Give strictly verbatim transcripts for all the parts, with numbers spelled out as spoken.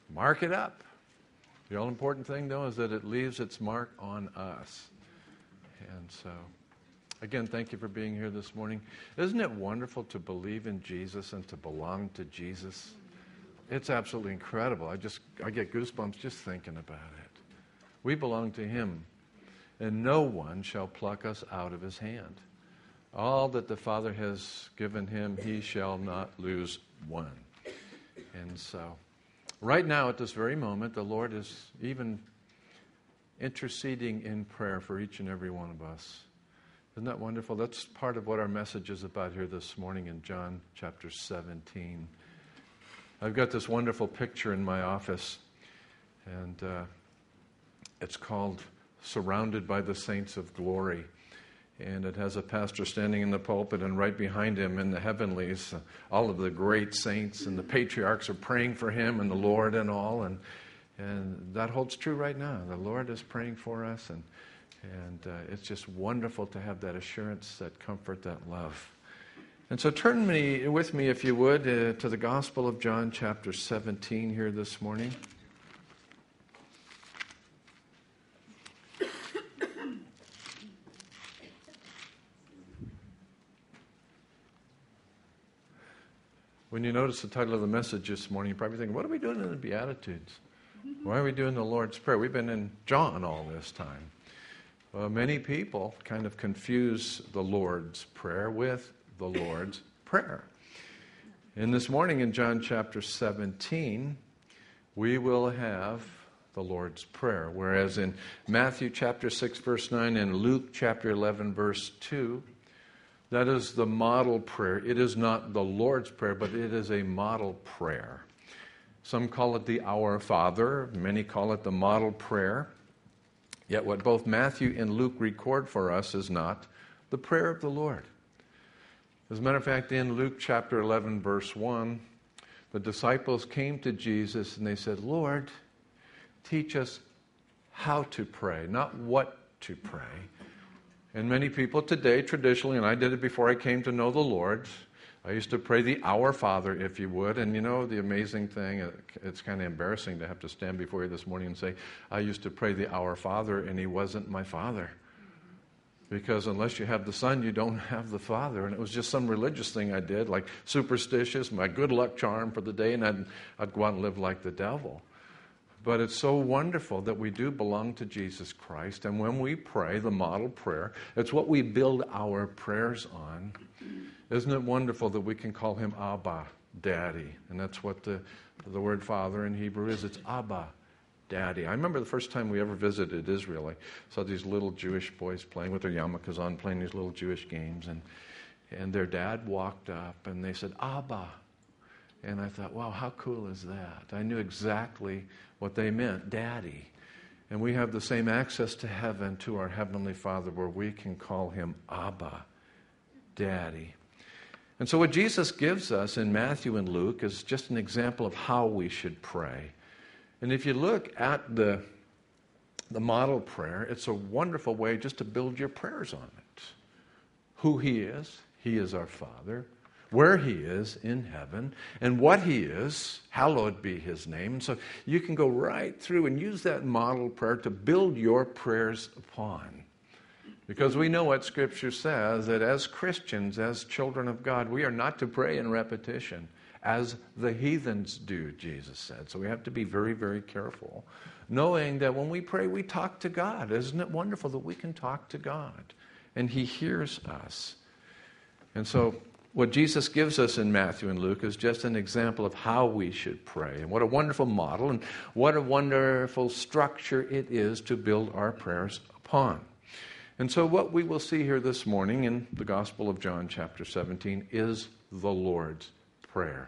mark it up. The all important thing, though, is that it leaves its mark on us. And so, again, thank you for being here this morning. Isn't it wonderful to believe in Jesus and to belong to Jesus? It's absolutely incredible. I just I get goosebumps just thinking about it. We belong to Him, and no one shall pluck us out of His hand. All that the Father has given Him, He shall not lose one. And so, right now at this very moment, the Lord is even interceding in prayer for each and every one of us. Isn't that wonderful? That's part of what our message is about here this morning in John chapter seventeen. I've got this wonderful picture in my office, and uh, it's called Surrounded by the Saints of Glory. And it has a pastor standing in the pulpit, and right behind him in the heavenlies, uh, all of the great saints and the patriarchs are praying for him and the Lord and all. And and that holds true right now. The Lord is praying for us, and and uh, it's just wonderful to have that assurance, that comfort, that love. And so turn me with me, if you would, uh, to the Gospel of John chapter seventeen here this morning. When you notice the title of the message this morning, you're probably thinking, what are we doing in the Beatitudes? Why are we doing the Lord's Prayer? We've been in John all this time. Well, many people kind of confuse the Lord's Prayer with the Lord's Prayer. And this morning in John chapter seventeen, we will have the Lord's Prayer. Whereas in Matthew chapter six, verse nine, and Luke chapter eleven, verse two, that is the model prayer. It is not the Lord's Prayer, but it is a model prayer. Some call it the Our Father. Many call it the model prayer. Yet what both Matthew and Luke record for us is not the prayer of the Lord. As a matter of fact, in Luke chapter eleven, verse one, the disciples came to Jesus and they said, Lord, teach us how to pray, not what to pray. And many people today, traditionally, and I did it before I came to know the Lord, I used to pray the Our Father, if you would. And you know, the amazing thing, it's kind of embarrassing to have to stand before you this morning and say, I used to pray the Our Father, and He wasn't my Father. Because unless you have the Son, you don't have the Father. And it was just some religious thing I did, like superstitious, my good luck charm for the day, and I'd, I'd go out and live like the devil. But it's so wonderful that we do belong to Jesus Christ. And when we pray the model prayer, it's what we build our prayers on. Isn't it wonderful that we can call Him Abba, Daddy? And that's what the, the word Father in Hebrew is. It's Abba, Daddy. I remember the first time we ever visited Israel. I saw these little Jewish boys playing with their yarmulkes on, playing these little Jewish games. And, and their dad walked up and they said, Abba. And I thought, wow, how cool is that? I knew exactly what they meant, Daddy. And we have the same access to heaven, to our Heavenly Father, where we can call Him Abba, Daddy. And so what Jesus gives us in Matthew and Luke is just an example of how we should pray. And if you look at the, the model prayer, it's a wonderful way just to build your prayers on it. Who He is, He is our Father. Where He is in heaven, and what He is, hallowed be His name. So you can go right through and use that model prayer to build your prayers upon. Because we know what Scripture says, that as Christians, as children of God, we are not to pray in repetition, as the heathens do, Jesus said. So we have to be very, very careful, knowing that when we pray, we talk to God. Isn't it wonderful that we can talk to God, and He hears us? And so what Jesus gives us in Matthew and Luke is just an example of how we should pray. And what a wonderful model and what a wonderful structure it is to build our prayers upon. And so what we will see here this morning in the Gospel of John chapter seventeen is the Lord's Prayer.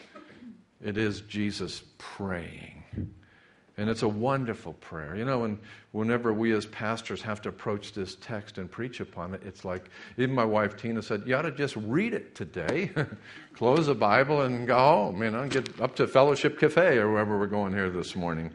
It is Jesus praying. And it's a wonderful prayer. You know, when, whenever we as pastors have to approach this text and preach upon it, it's like, even my wife Tina said, you ought to just read it today. Close the Bible and go home, you know, get up to Fellowship Cafe or wherever we're going here this morning.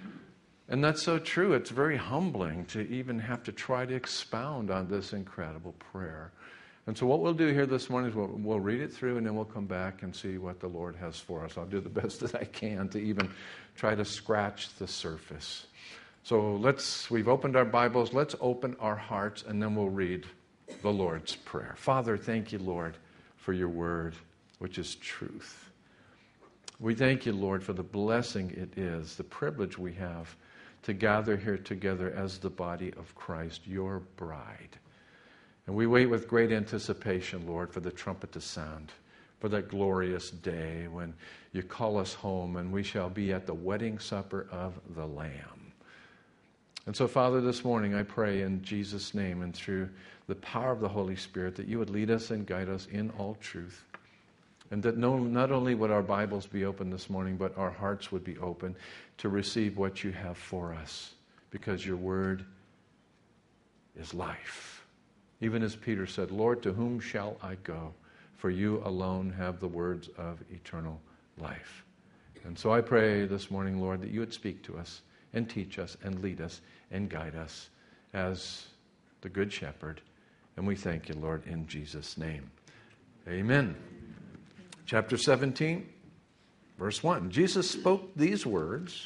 And that's so true. It's very humbling to even have to try to expound on this incredible prayer. And so what we'll do here this morning is we'll, we'll read it through, and then we'll come back and see what the Lord has for us. I'll do the best that I can to even try to scratch the surface. So let's, we've opened our Bibles, let's open our hearts, and then we'll read the Lord's Prayer. Father, thank you, Lord, for your word, which is truth. We thank you, Lord, for the blessing it is, the privilege we have to gather here together as the body of Christ, your bride. And we wait with great anticipation, Lord, for the trumpet to sound, for that glorious day when you call us home and we shall be at the wedding supper of the Lamb. And so, Father, this morning I pray in Jesus' name and through the power of the Holy Spirit that you would lead us and guide us in all truth. And that no, not only would our Bibles be open this morning, but our hearts would be open to receive what you have for us. Because your word is life. Even as Peter said, Lord, to whom shall I go? For you alone have the words of eternal life. And so I pray this morning, Lord, that you would speak to us and teach us and lead us and guide us as the Good Shepherd. And we thank you, Lord, in Jesus' name. Amen. Chapter seventeen, verse one. Jesus spoke these words,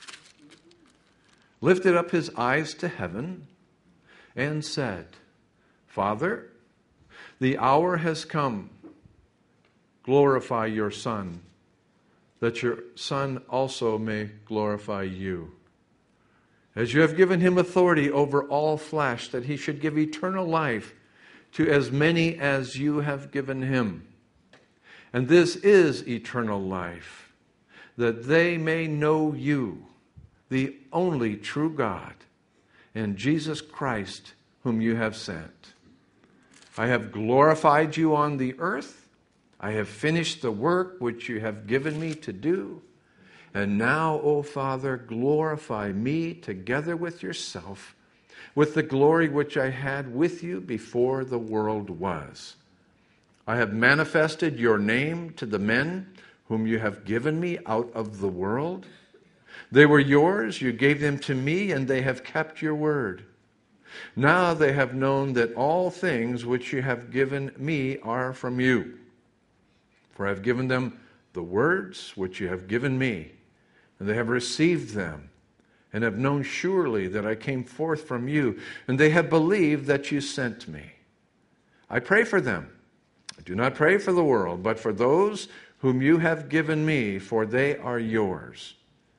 lifted up his eyes to heaven, and said, Father, the hour has come. Glorify your Son, that your Son also may glorify you. As you have given him authority over all flesh, that he should give eternal life to as many as you have given him. And this is eternal life, that they may know you, the only true God, and Jesus Christ, whom you have sent. I have glorified you on the earth. I have finished the work which you have given me to do. And now, O Father, glorify me together with yourself, with the glory which I had with you before the world was. I have manifested your name to the men whom you have given me out of the world. They were yours, you gave them to me, and they have kept your word. Now they have known that all things which you have given me are from you. For I have given them the words which you have given me, and they have received them, and have known surely that I came forth from you, and they have believed that you sent me. I pray for them. I do not pray for the world, but for those whom you have given me, for they are yours.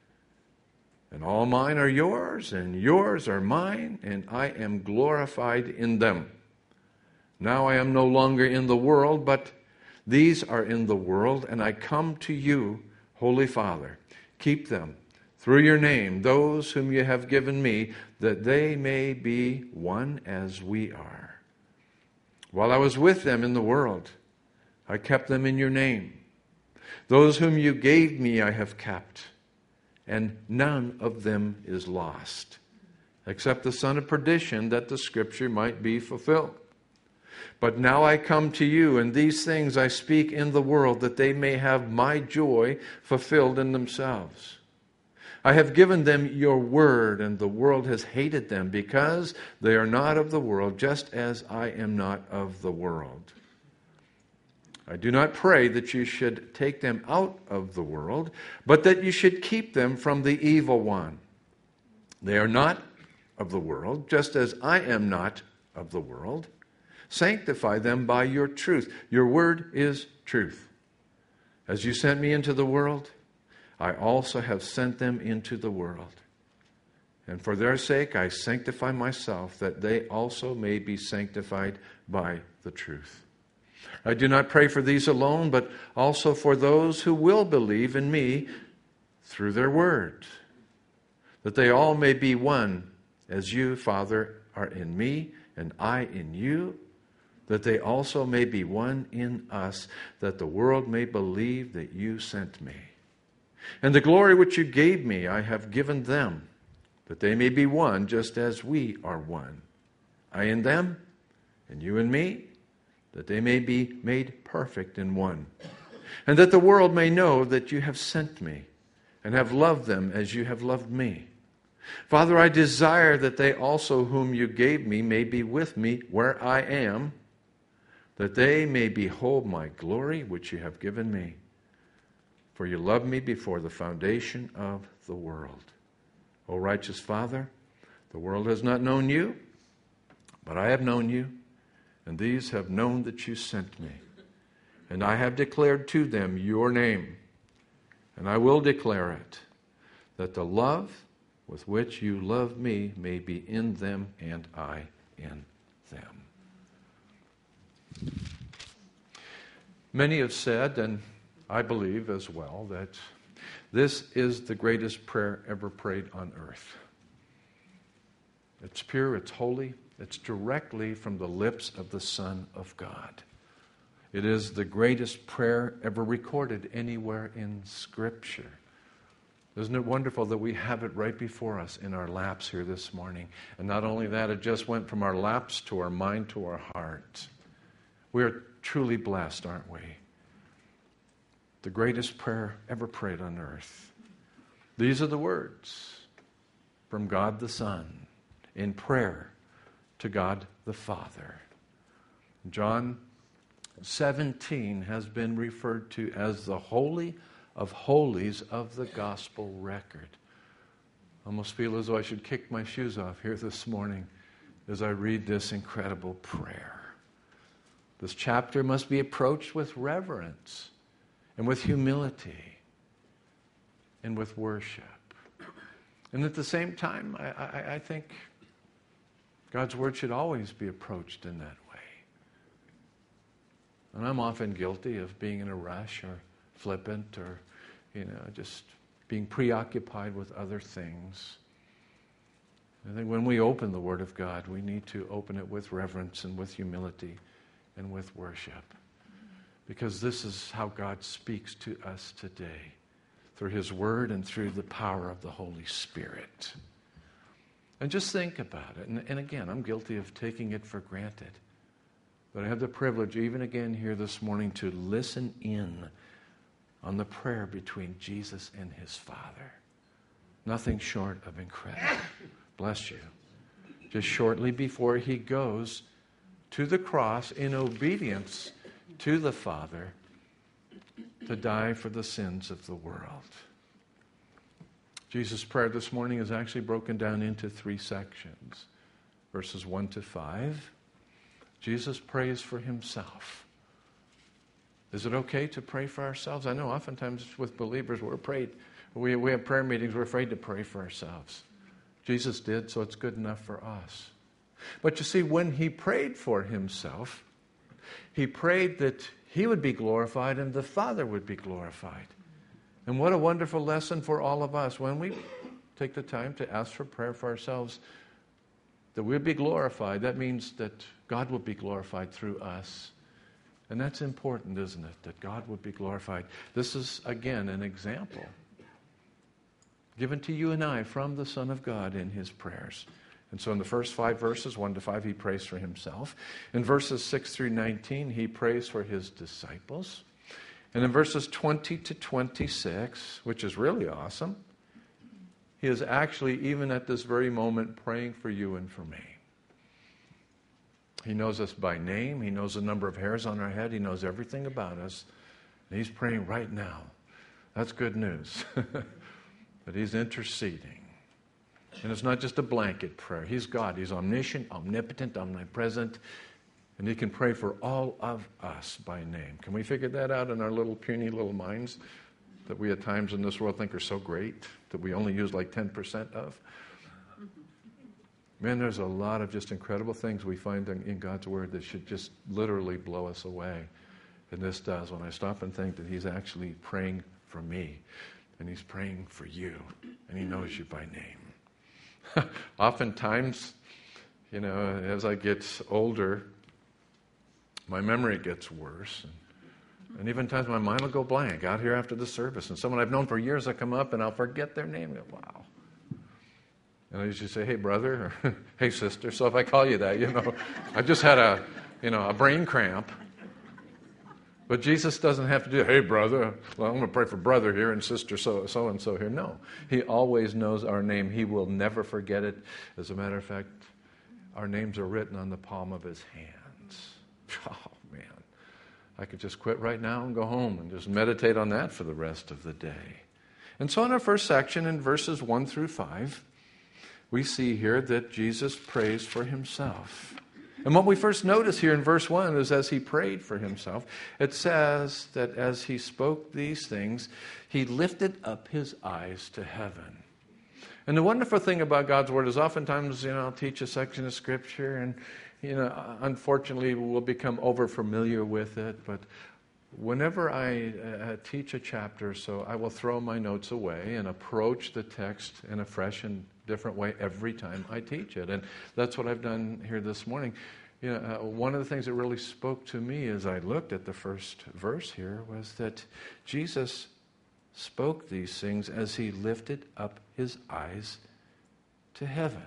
And all mine are yours, and yours are mine, and I am glorified in them. Now I am no longer in the world, but these are in the world, and I come to you, Holy Father. Keep them through your name, those whom you have given me, that they may be one as we are. While I was with them in the world, I kept them in your name. Those whom you gave me I have kept, and none of them is lost, except the son of perdition, that the scripture might be fulfilled. But now I come to you, and these things I speak in the world, that they may have my joy fulfilled in themselves. I have given them your word, and the world has hated them, because they are not of the world, just as I am not of the world. I do not pray that you should take them out of the world, but that you should keep them from the evil one. They are not of the world, just as I am not of the world. Sanctify them by your truth. Your word is truth. As you sent me into the world, I also have sent them into the world. And for their sake I sanctify myself, that they also may be sanctified by the truth. I do not pray for these alone, but also for those who will believe in me through their word, that they all may be one, as you, Father, are in me, and I in you, that they also may be one in us, that the world may believe that you sent me. And the glory which you gave me I have given them, that they may be one, just as we are one. I in them, and you in me, that they may be made perfect in one. And that the world may know that you have sent me, and have loved them as you have loved me. Father, I desire that they also whom you gave me may be with me where I am, that they may behold my glory which you have given me. For you loved me before the foundation of the world. O righteous Father, the world has not known you, but I have known you, and these have known that you sent me. And I have declared to them your name, and I will declare it, that the love with which you love me may be in them and I in them. Many have said, and I believe as well, that this is the greatest prayer ever prayed on earth. It's pure, it's holy, it's directly from the lips of the Son of God. It is the greatest prayer ever recorded anywhere in Scripture. Isn't it wonderful that we have it right before us in our laps here this morning? And not only that, it just went from our laps to our mind to our heart. We are truly blessed, aren't we? The greatest prayer ever prayed on earth. These are the words from God the Son in prayer to God the Father. John seventeen has been referred to as the Holy of Holies of the Gospel record. I almost feel as though I should kick my shoes off here this morning as I read this incredible prayer. This chapter must be approached with reverence and with humility and with worship. And at the same time, I, I, I think God's Word should always be approached in that way. And I'm often guilty of being in a rush or flippant or, you know, just being preoccupied with other things. I think when we open the Word of God, we need to open it with reverence and with humility and with worship. Because this is how God speaks to us today, through His Word and through the power of the Holy Spirit. And just think about it. And, and again, I'm guilty of taking it for granted. But I have the privilege, even again here this morning, to listen in on the prayer between Jesus and His Father. Nothing short of incredible. Bless you. Just shortly before He goes to the cross in obedience to the Father to die for the sins of the world. Jesus' prayer this morning is actually broken down into three sections. Verses one to five. Jesus prays for Himself. Is it okay to pray for ourselves? I know oftentimes with believers we're afraid. We, we have prayer meetings, we're afraid to pray for ourselves. Jesus did, so it's good enough for us. But you see, when He prayed for Himself, He prayed that He would be glorified and the Father would be glorified. And what a wonderful lesson for all of us when we take the time to ask for prayer for ourselves, that we'll be glorified. That means that God will be glorified through us. And that's important, isn't it? That God would be glorified. This is, again, an example given to you and I from the Son of God in His prayers. And so in the first five verses, one to five, He prays for Himself. In verses six through nineteen, He prays for His disciples. And in verses twenty to twenty-six, which is really awesome, He is actually, even at this very moment, praying for you and for me. He knows us by name. He knows the number of hairs on our head. He knows everything about us. And He's praying right now. That's good news. That He's interceding. And it's not just a blanket prayer. He's God. He's omniscient, omnipotent, omnipresent. And He can pray for all of us by name. Can we figure that out in our little puny little minds that we at times in this world think are so great that we only use like ten percent of? Man, there's a lot of just incredible things we find in, in God's Word that should just literally blow us away. And this does when I stop and think that He's actually praying for me. And He's praying for you. And He knows you by name. Oftentimes, you know, as I get older, my memory gets worse. And, and even times my mind will go blank out here after the service. And someone I've known for years will come up and I'll forget their name. And go, wow. And I usually say, hey, brother, or hey, sister. So if I call you that, you know, I just had a, you know, a brain cramp. But Jesus doesn't have to do, hey, brother, well, I'm going to pray for brother here and sister so, so-and-so here. No. He always knows our name. He will never forget it. As a matter of fact, our names are written on the palm of His hands. Oh, man. I could just quit right now and go home and just meditate on that for the rest of the day. And so in our first section, in verses one through five, we see here that Jesus prays for himself. And what we first notice here in verse one is as he prayed for himself, it says that as he spoke these things, he lifted up his eyes to heaven. And the wonderful thing about God's Word is oftentimes, you know, I'll teach a section of Scripture and, you know, unfortunately we'll become over familiar with it. But whenever I uh, teach a chapter, so I will throw my notes away and approach the text in a fresh and different way every time I teach it. And that's what I've done here this morning. You know, uh, one of the things that really spoke to me as I looked at the first verse here was that Jesus spoke these things as he lifted up his eyes to heaven.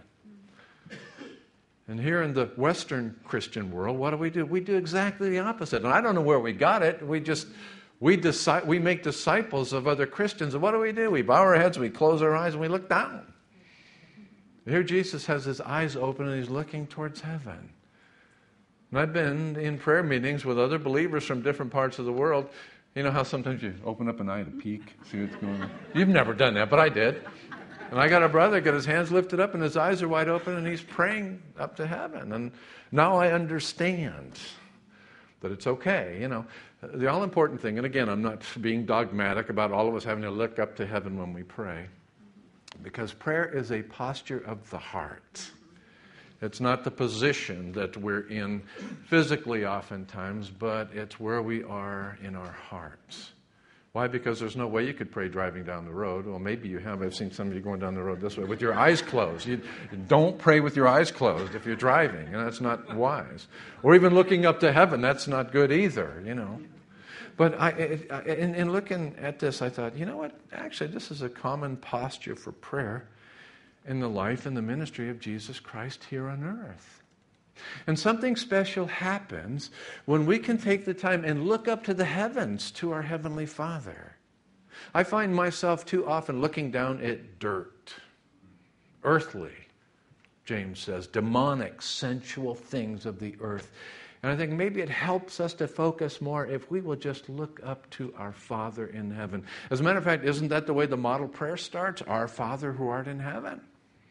And here in the Western Christian world, what do we do? We do exactly the opposite. And I don't know where we got it. We just, we decide, we make disciples of other Christians. And what do we do? We bow our heads, we close our eyes, and we look down. Here Jesus has his eyes open and he's looking towards heaven. And I've been in prayer meetings with other believers from different parts of the world. You know how sometimes you open up an eye to peek, see what's going on? You've never done that, but I did. And I got a brother, got his hands lifted up and his eyes are wide open and he's praying up to heaven. And now I understand that it's okay. You know, the all-important thing, and again, I'm not being dogmatic about all of us having to look up to heaven when we pray, because prayer is a posture of the heart. It's not the position that we're in physically oftentimes, but it's where we are in our hearts. Why? Because there's no way you could pray driving down the road. Well, maybe you have. I've seen some of you going down the road this way with your eyes closed. You don't pray with your eyes closed if you're driving, and that's not wise. Or even looking up to heaven, that's not good either, you know. But I, in, in looking at this, I thought, you know what? Actually, this is a common posture for prayer in the life and the ministry of Jesus Christ here on earth. And something special happens when we can take the time and look up to the heavens, to our Heavenly Father. I find myself too often looking down at dirt, earthly, James says, demonic, sensual things of the earth. And I think maybe it helps us to focus more if we will just look up to our Father in heaven. As a matter of fact, isn't that the way the model prayer starts? Our Father who art in heaven.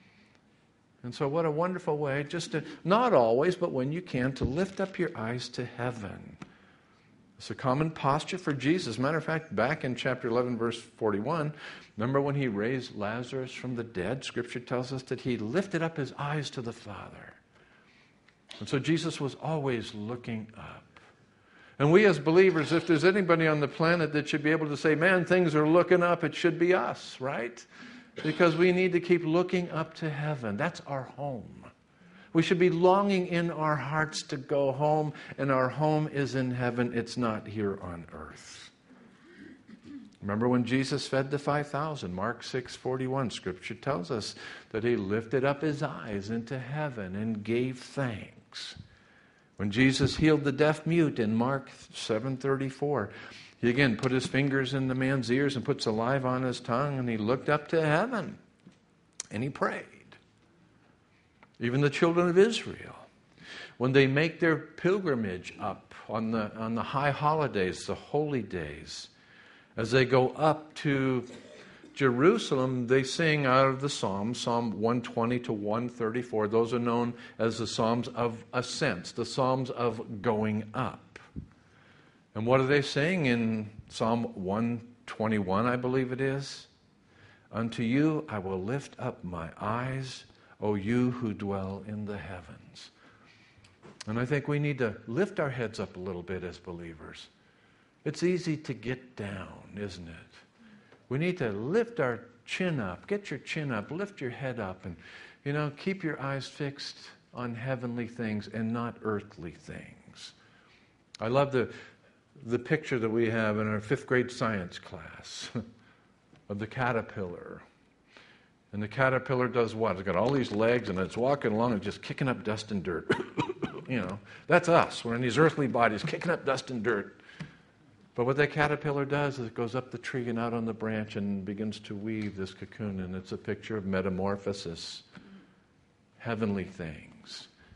And so what a wonderful way, just to, not always, but when you can, to lift up your eyes to heaven. It's a common posture for Jesus. As a matter of fact, back in chapter eleven, verse forty-one, remember when he raised Lazarus from the dead? Scripture tells us that he lifted up his eyes to the Father. And so Jesus was always looking up. And we as believers, if there's anybody on the planet that should be able to say, man, things are looking up, it should be us, right? Because we need to keep looking up to heaven. That's our home. We should be longing in our hearts to go home, and our home is in heaven. It's not here on earth. Remember when Jesus fed the five thousand, Mark six forty-one, Scripture tells us that he lifted up his eyes into heaven and gave thanks. When Jesus healed the deaf mute in Mark seven thirty-four, he again put his fingers in the man's ears and put saliva on his tongue, and he looked up to heaven and he prayed. Even the children of Israel, when they make their pilgrimage up on the, on the high holidays, the holy days, as they go up to Jerusalem, they sing out of the Psalms, Psalm one twenty to one thirty-four. Those are known as the Psalms of Ascents, the Psalms of going up. And what are they saying in Psalm one twenty-one, I believe it is? Unto you I will lift up my eyes, O you who dwell in the heavens. And I think we need to lift our heads up a little bit as believers. It's easy to get down, isn't it? We need to lift our chin up. Get your chin up. Lift your head up. And, you know, keep your eyes fixed on heavenly things and not earthly things. I love the, the picture that we have in our fifth grade science class of the caterpillar. And the caterpillar does what? It's got all these legs and it's walking along and just kicking up dust and dirt. You know, that's us. We're in these earthly bodies kicking up dust and dirt. But what that caterpillar does is it goes up the tree and out on the branch and begins to weave this cocoon. And it's a picture of metamorphosis, heavenly things.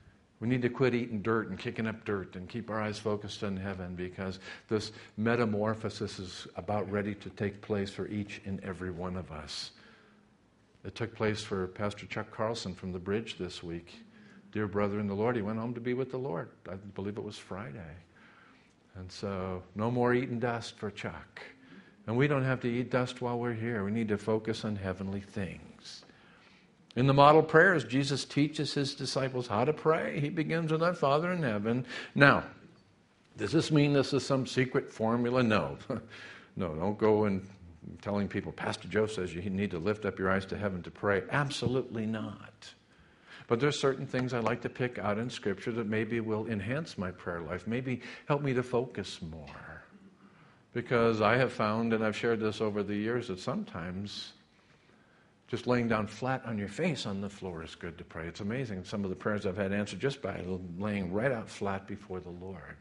We need to quit eating dirt and kicking up dirt and keep our eyes focused on heaven, because this metamorphosis is about ready to take place for each and every one of us. It took place for Pastor Chuck Carlson from the Bridge this week. Dear brother in the Lord, he went home to be with the Lord. I believe it was Friday. And so no more eating dust for Chuck. And we don't have to eat dust while we're here. We need to focus on heavenly things. In the model prayers, Jesus teaches his disciples how to pray. He begins with our Father in heaven. Now, does this mean this is some secret formula? No. No, don't go and telling people, Pastor Joe says you need to lift up your eyes to heaven to pray. Absolutely not. But there's certain things I like to pick out in Scripture that maybe will enhance my prayer life, maybe help me to focus more. Because I have found, and I've shared this over the years, that sometimes just laying down flat on your face on the floor is good to pray. It's amazing some of the prayers I've had answered just by laying right out flat before the Lord.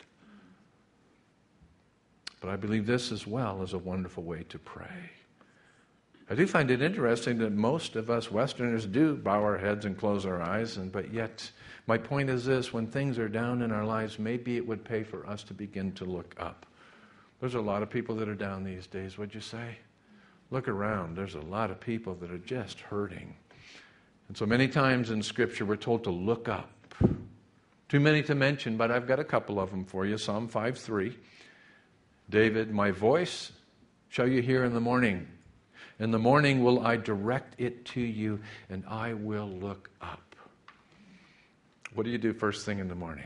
But I believe this as well is a wonderful way to pray. I do find it interesting that most of us Westerners do bow our heads and close our eyes, and but yet my point is this: when things are down in our lives, maybe it would pay for us to begin to look up. There's a lot of people that are down these days, would you say? Look around. There's a lot of people that are just hurting. And so many times in Scripture we're told to look up. Too many to mention, but I've got a couple of them for you. Psalm five three. David, my voice shall you hear in the morning. In the morning will I direct it to you, and I will look up. What do you do first thing in the morning?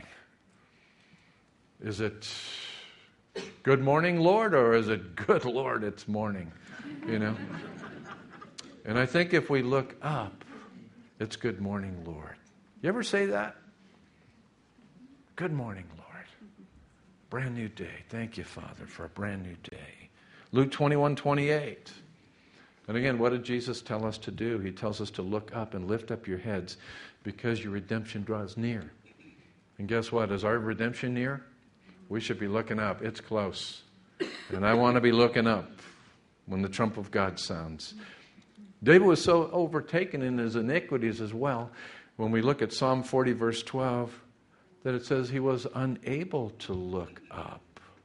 Is it good morning, Lord, or is it good Lord, it's morning? You know? And I think if we look up, it's good morning, Lord. You ever say that? Good morning, Lord. Brand new day. Thank you, Father, for a brand new day. Luke twenty-one twenty-eight. And again, what did Jesus tell us to do? He tells us to look up and lift up your heads because your redemption draws near. And guess what? Is our redemption near? We should be looking up. It's close. And I want to be looking up when the trump of God sounds. David was so overtaken in his iniquities as well, when we look at Psalm forty, verse twelve, that it says he was unable to look up.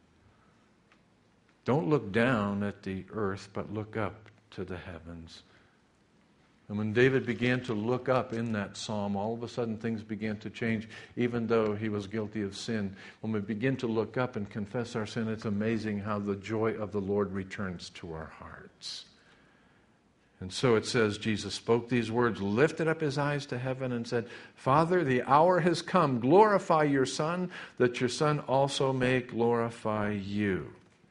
Don't look down at the earth, but look up to the heavens. And when David began to look up in that psalm, all of a sudden things began to change, even though he was guilty of sin. When we begin to look up and confess our sin, it's amazing how the joy of the Lord returns to our hearts. And so it says, Jesus spoke these words, lifted up his eyes to heaven and said, Father, the hour has come. Glorify your Son, that your Son also may glorify you.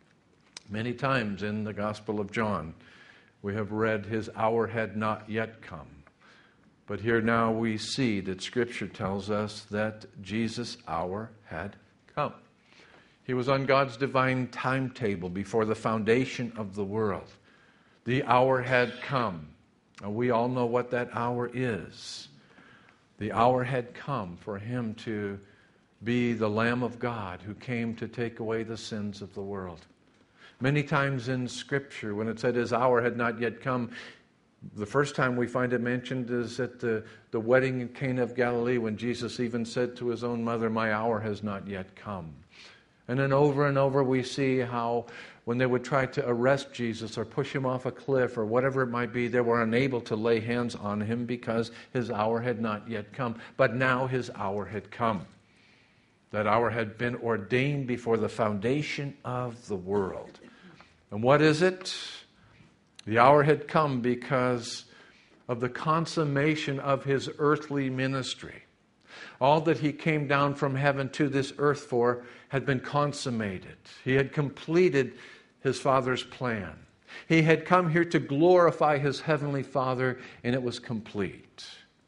Many times in the Gospel of John, we have read his hour had not yet come. But here now we see that Scripture tells us that Jesus' hour had come. He was on God's divine timetable before the foundation of the world. The hour had come. And we all know what that hour is. The hour had come for him to be the Lamb of God who came to take away the sins of the world. Many times in Scripture, when it said his hour had not yet come, the first time we find it mentioned is at the, the wedding in Cana of Galilee, when Jesus even said to his own mother, my hour has not yet come. And then over and over we see how when they would try to arrest Jesus or push him off a cliff or whatever it might be, they were unable to lay hands on him because his hour had not yet come. But now his hour had come. That hour had been ordained before the foundation of the world. And what is it? The hour had come because of the consummation of his earthly ministry. All that he came down from heaven to this earth for had been consummated. He had completed his Father's plan. He had come here to glorify his heavenly Father, and it was complete.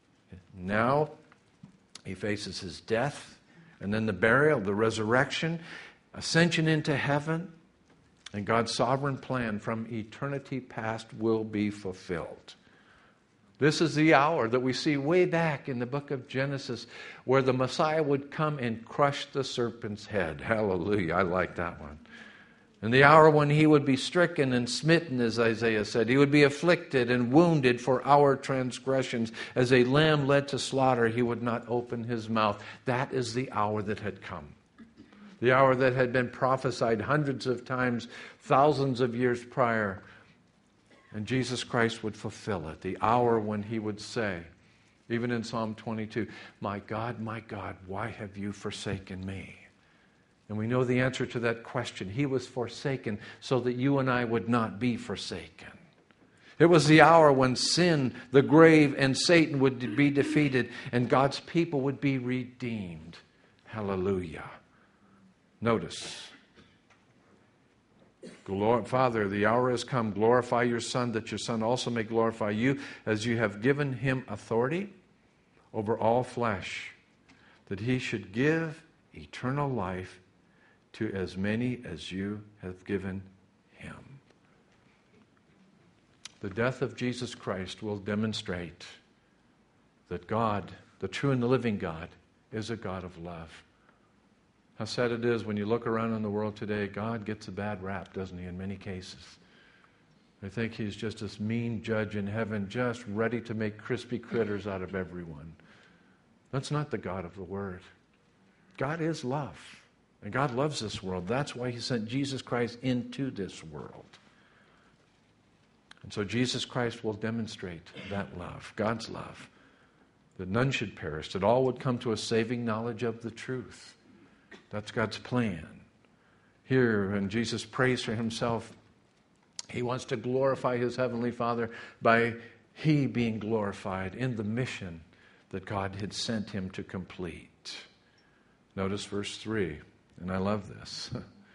Now he faces his death, and then the burial, the resurrection, ascension into heaven, and God's sovereign plan from eternity past will be fulfilled. This is the hour that we see way back in the book of Genesis, where the Messiah would come and crush the serpent's head. Hallelujah. I like that one. And the hour when he would be stricken and smitten, as Isaiah said, he would be afflicted and wounded for our transgressions. As a lamb led to slaughter, he would not open his mouth. That is the hour that had come. The hour that had been prophesied hundreds of times, thousands of years prior. And Jesus Christ would fulfill it. The hour when he would say, even in Psalm twenty-two, "My God, my God, why have you forsaken me?" And we know the answer to that question. He was forsaken so that you and I would not be forsaken. It was the hour when sin, the grave, and Satan would be defeated and God's people would be redeemed. Hallelujah. Notice. Glor- Father, the hour has come. Glorify your Son, that your Son also may glorify you, as you have given him authority over all flesh, that he should give eternal life to as many as you have given him. The death of Jesus Christ will demonstrate that God, the true and the living God, is a God of love. How sad it is when you look around in the world today, God gets a bad rap, doesn't he, in many cases. I think he's just this mean judge in heaven, just ready to make crispy critters out of everyone. That's not the God of the Word. God is love. And God loves this world. That's why he sent Jesus Christ into this world. And so Jesus Christ will demonstrate that love, God's love, that none should perish, that all would come to a saving knowledge of the truth. That's God's plan. Here, when Jesus prays for himself, he wants to glorify his heavenly Father by he being glorified in the mission that God had sent him to complete. Notice verse three. And I love this.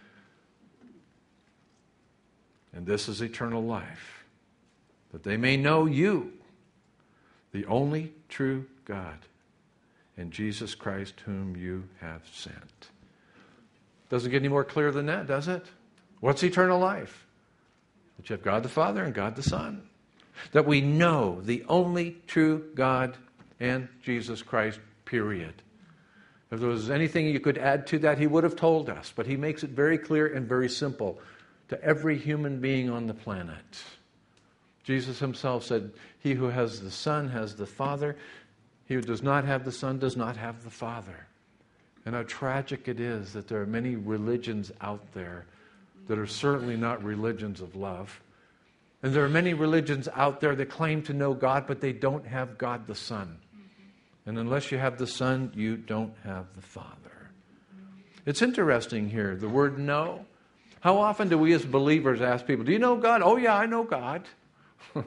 And this is eternal life, that they may know you, the only true God, and Jesus Christ whom you have sent. Doesn't get any more clear than that, does it? What's eternal life? That you have God the Father and God the Son. That we know the only true God and Jesus Christ, period. If there was anything you could add to that, he would have told us. But he makes it very clear and very simple to every human being on the planet. Jesus himself said, he who has the Son has the Father. He who does not have the Son does not have the Father. And how tragic it is that there are many religions out there that are certainly not religions of love. And there are many religions out there that claim to know God, but they don't have God the Son. And unless you have the Son, you don't have the Father. It's interesting here, the word know. How often do we as believers ask people, do you know God? Oh yeah, I know God. And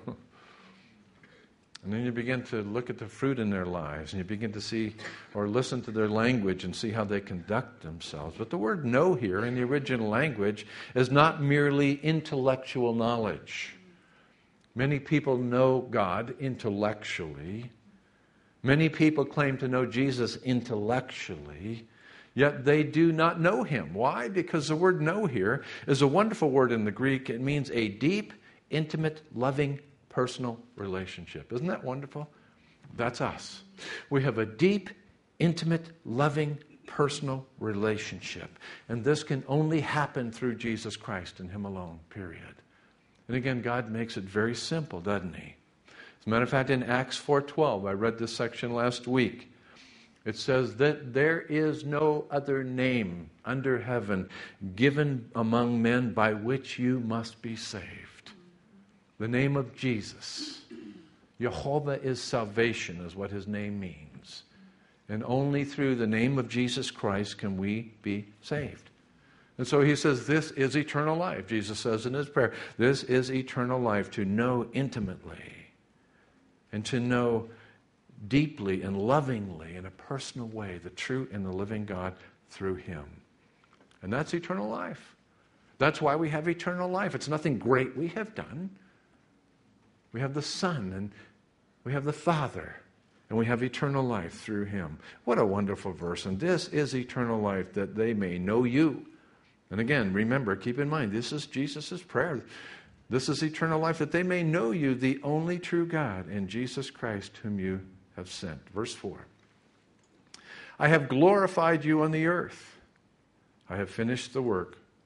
then you begin to look at the fruit in their lives, and you begin to see or listen to their language and see how they conduct themselves. But the word know here in the original language is not merely intellectual knowledge. Many people know God intellectually. Many people claim to know Jesus intellectually, yet they do not know him. Why? Because the word know here is a wonderful word in the Greek. It means a deep, intimate, loving, personal relationship. Isn't that wonderful? That's us. We have a deep, intimate, loving, personal relationship. And this can only happen through Jesus Christ and him alone, period. And again, God makes it very simple, doesn't he? As a matter of fact, in Acts four twelve, I read this section last week. It says that there is no other name under heaven given among men by which you must be saved. The name of Jesus. Jehovah is salvation, is what his name means. And only through the name of Jesus Christ can we be saved. And so he says, this is eternal life. Jesus says in his prayer, this is eternal life, to know intimately and to know deeply and lovingly in a personal way the true and the living God through him. And that's eternal life. That's why we have eternal life. It's nothing great we have done. We have the Son and we have the Father, and we have eternal life through him. What a wonderful verse. And this is eternal life, that they may know you. And again, remember, keep in mind, this is Jesus' prayer. This is eternal life, that they may know you, the only true God, and Jesus Christ whom you have sent. Verse four. I have glorified you on the earth. I have finished the work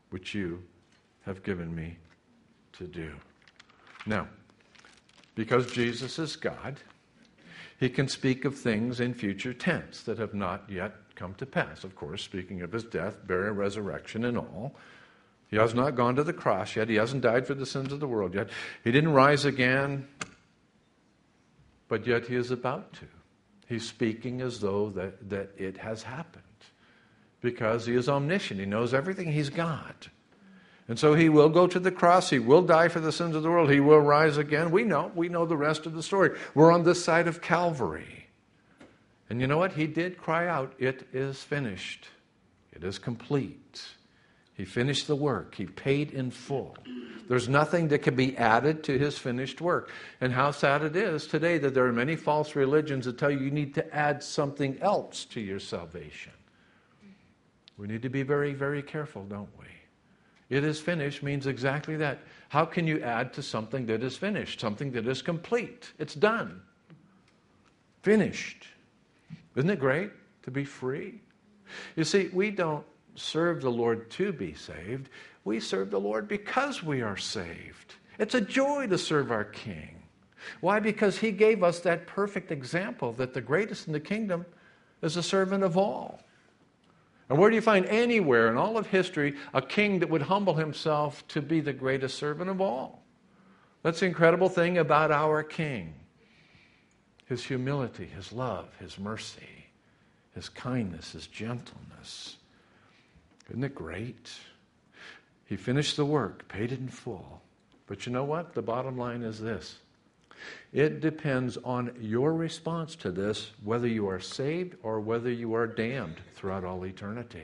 which you have given me to do. Now, because Jesus is God, he can speak of things in future tense that have not yet come to pass. Of course, speaking of his death, burial, resurrection, and all. He has not gone to the cross yet. He hasn't died for the sins of the world yet. He didn't rise again, but yet he is about to. He's speaking as though that, that it has happened, because he is omniscient. He knows everything. He's God. And so he will go to the cross. He will die for the sins of the world. He will rise again. We know. We know the rest of the story. We're on this side of Calvary. And you know what? He did cry out, "It is finished. It is complete." He finished the work. He paid in full. There's nothing that can be added to his finished work. And how sad it is today that there are many false religions that tell you you need to add something else to your salvation. We need to be very, very careful, don't we? It is finished means exactly that. How can you add to something that is finished, something that is complete? It's done. Finished. Isn't it great to be free? You see, we don't serve the Lord to be saved. We serve the Lord because we are saved. It's a joy to serve our King. Why? Because he gave us that perfect example that the greatest in the kingdom is a servant of all. And where do you find anywhere in all of history a king that would humble himself to be the greatest servant of all? That's the incredible thing about our King. His humility, his love, his mercy, his kindness, his gentleness. Isn't it great? He finished the work, paid it in full. But you know what? The bottom line is this. It depends on your response to this, whether you are saved or whether you are damned throughout all eternity.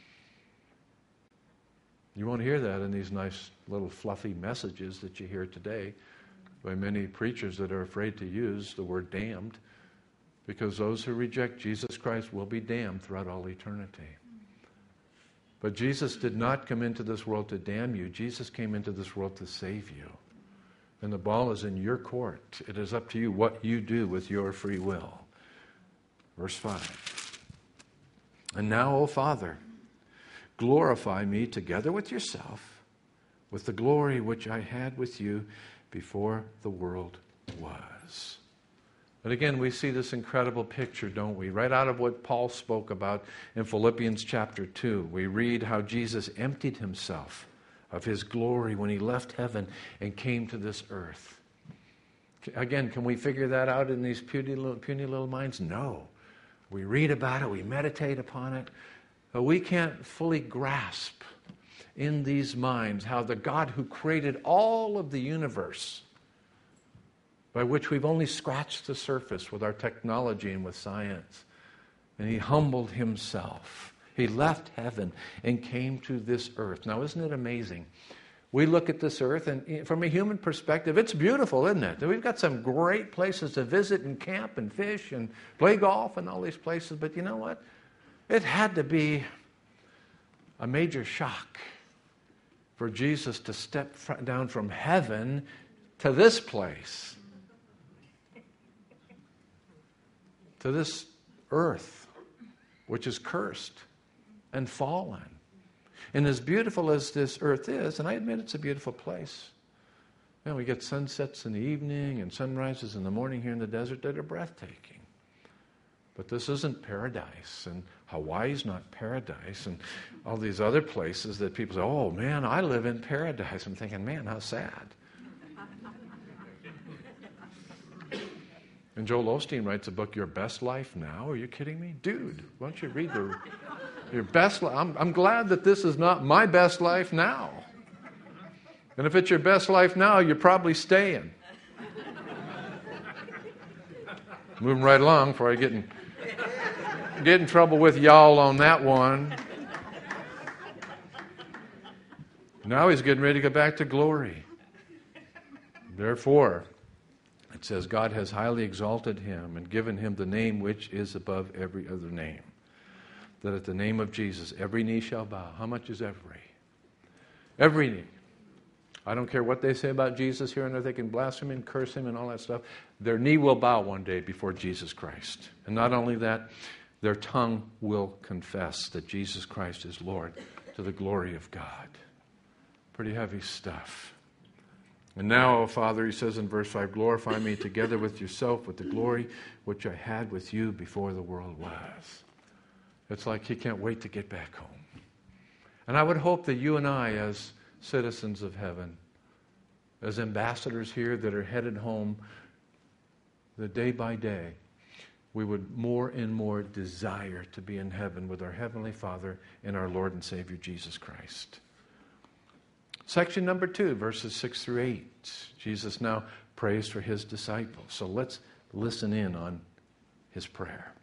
You won't hear that in these nice little fluffy messages that you hear today by many preachers that are afraid to use the word damned, because those who reject Jesus Christ will be damned throughout all eternity. But Jesus did not come into this world to damn you. Jesus came into this world to save you. And the ball is in your court. It is up to you what you do with your free will. Verse five. And now, O Father, glorify me together with yourself, with the glory which I had with you before the world was. But again, we see this incredible picture, don't we? Right out of what Paul spoke about in Philippians chapter two. We read how Jesus emptied himself of his glory when he left heaven and came to this earth. Again, can we figure that out in these puny little, puny little minds? No. We read about it, we meditate upon it, but we can't fully grasp in these minds how the God who created all of the universe, by which we've only scratched the surface with our technology and with science, and he humbled himself. He left heaven and came to this earth. Now, isn't it amazing? We look at this earth, and from a human perspective, it's beautiful, isn't it? We've got some great places to visit and camp and fish and play golf and all these places. But you know what? It had to be a major shock for Jesus to step down from heaven to this place, to this earth, which is cursed and fallen. And as beautiful as this earth is, and I admit it's a beautiful place. You know, we get sunsets in the evening and sunrises in the morning here in the desert that are breathtaking. But this isn't paradise, and Hawaii's not paradise, and all these other places that people say, oh man, I live in paradise. I'm thinking, man, how sad. And Joel Osteen writes a book, Your Best Life Now. Are you kidding me? Dude, why don't you read the Your Best Life? I'm, I'm glad that this is not my best life now. And if it's your best life now, you're probably staying. Moving right along before I get in, get in trouble with y'all on that one. Now he's getting ready to go back to glory. Therefore, it says, God has highly exalted him and given him the name which is above every other name. That at the name of Jesus, every knee shall bow. How much is every? Every knee. I don't care what they say about Jesus here on earth. They can blaspheme and curse him and all that stuff. Their knee will bow one day before Jesus Christ. And not only that, their tongue will confess that Jesus Christ is Lord to the glory of God. Pretty heavy stuff. And now, O Father, he says in verse five, glorify me together with yourself with the glory which I had with you before the world was. It's like he can't wait to get back home. And I would hope that you and I, as citizens of heaven, as ambassadors here that are headed home, that day by day, we would more and more desire to be in heaven with our Heavenly Father and our Lord and Savior Jesus Christ. Section number two, verses six through eight. Jesus now prays for his disciples. So let's listen in on his prayer.